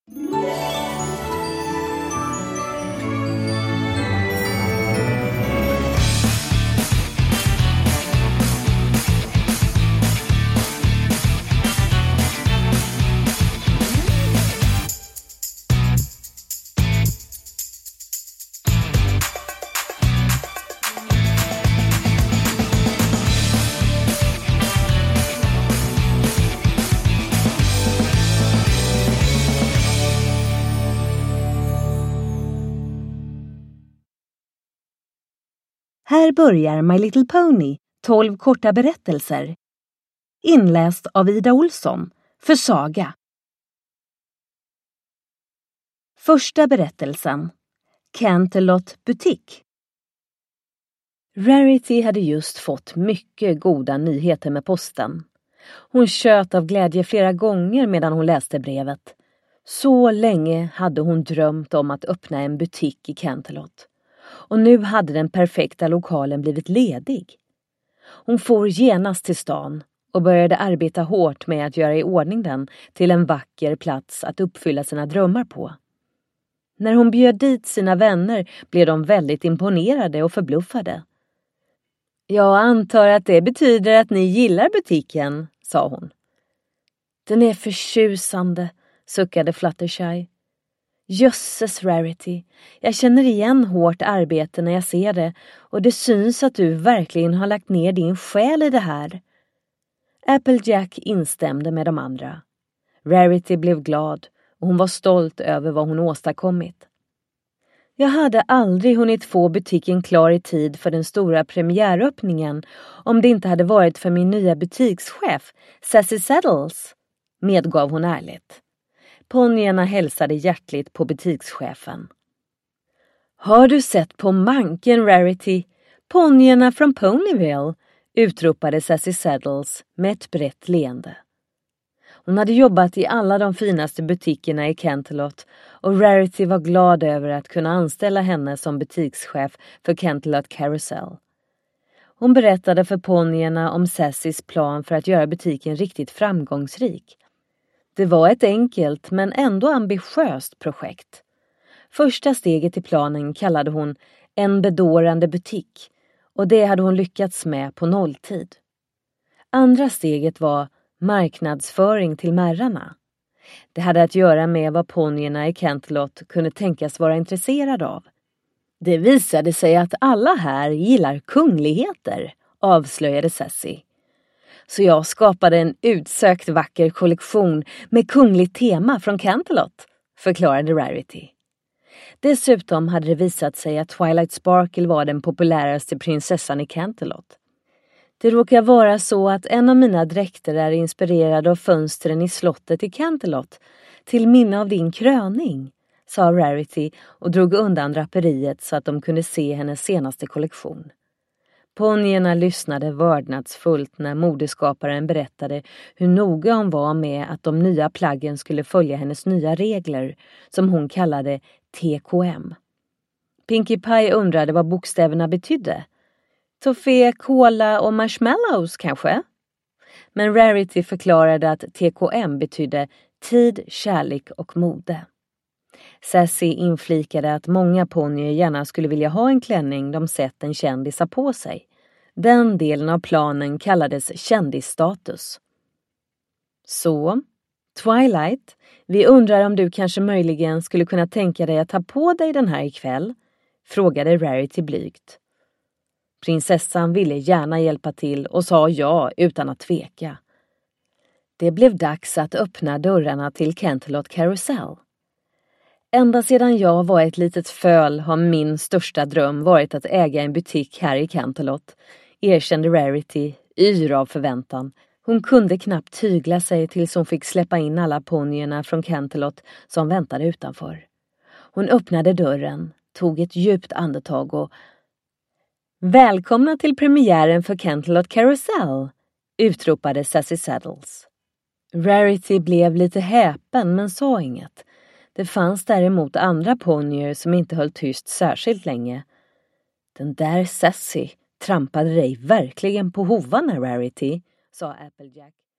Här börjar My Little Pony, 12 korta berättelser. Inläst av Ida Olsson, för Saga. Första berättelsen. Canterlot butik. Rarity hade just fått mycket goda nyheter med posten. Hon tjöt av glädje flera gånger medan hon läste brevet. Så länge hade hon drömt om att öppna en butik i Canterlot. Och nu hade den perfekta lokalen blivit ledig. Hon for genast till stan och började arbeta hårt med att göra i ordning den till en vacker plats att uppfylla sina drömmar på. När hon bjöd dit sina vänner blev de väldigt imponerade och förbluffade. Jag antar att det betyder att ni gillar butiken, sa hon. Den är förtjusande, suckade Fluttershy. Jösses Rarity, jag känner igen hårt arbete när jag ser det och det syns att du verkligen har lagt ner din själ i det här. Applejack instämde med de andra. Rarity blev glad och hon var stolt över vad hon åstadkommit. Jag hade aldrig hunnit få butiken klar i tid för den stora premiäröppningen om det inte hade varit för min nya butikschef, Sassy Saddles, medgav hon ärligt. Ponnyerna hälsade hjärtligt på butikschefen. Har du sett på manken, Rarity? Ponnyerna från Ponyville, utropade Sassy Saddles med ett brett leende. Hon hade jobbat i alla de finaste butikerna i Canterlot och Rarity var glad över att kunna anställa henne som butikschef för Canterlot Carousel. Hon berättade för ponnyerna om Sassys plan för att göra butiken riktigt framgångsrik. Det var ett enkelt men ändå ambitiöst projekt. Första steget i planen kallade hon en bedårande butik och det hade hon lyckats med på nolltid. Andra steget var marknadsföring till märrarna. Det hade att göra med vad ponnyerna i Canterlot kunde tänkas vara intresserade av. Det visade sig att alla här gillar kungligheter, avslöjade Sassy. Så jag skapade en utsökt vacker kollektion med kungligt tema från Canterlot, förklarade Rarity. Dessutom hade det visat sig att Twilight Sparkle var den populäraste prinsessan i Canterlot. Det råkar vara så att en av mina dräkter är inspirerad av fönstren i slottet i Canterlot till minne av din kröning, sa Rarity och drog undan draperiet så att de kunde se hennes senaste kollektion. Ponnyerna lyssnade vördnadsfullt när modeskaparen berättade hur noga hon var med att de nya plaggen skulle följa hennes nya regler, som hon kallade TKM. Pinkie Pie undrade vad bokstäverna betydde. Toffee, cola och marshmallows kanske? Men Rarity förklarade att TKM betydde tid, kärlek och mode. Sassy inflikade att många ponnyer gärna skulle vilja ha en klänning de sett en kändis ha på sig. Den delen av planen kallades kändisstatus. Så, Twilight, vi undrar om du kanske möjligen skulle kunna tänka dig att ta på dig den här ikväll, frågade Rarity blygt. Prinsessan ville gärna hjälpa till och sa ja utan att tveka. Det blev dags att öppna dörrarna till Canterlot Carousel. Ända sedan jag var ett litet föl har min största dröm varit att äga en butik här i Canterlot, erkände Rarity, yr av förväntan. Hon kunde knappt tygla sig tills hon fick släppa in alla ponnyerna från Canterlot som väntade utanför. Hon öppnade dörren, tog ett djupt andetag och välkomna till premiären för Canterlot Carousel, utropade Sassy Saddles. Rarity blev lite häpen men sa inget. Det fanns däremot andra ponnyer som inte höll tyst särskilt länge. Den där Sassy trampade dig verkligen på hovarna, Rarity, sa Applejack.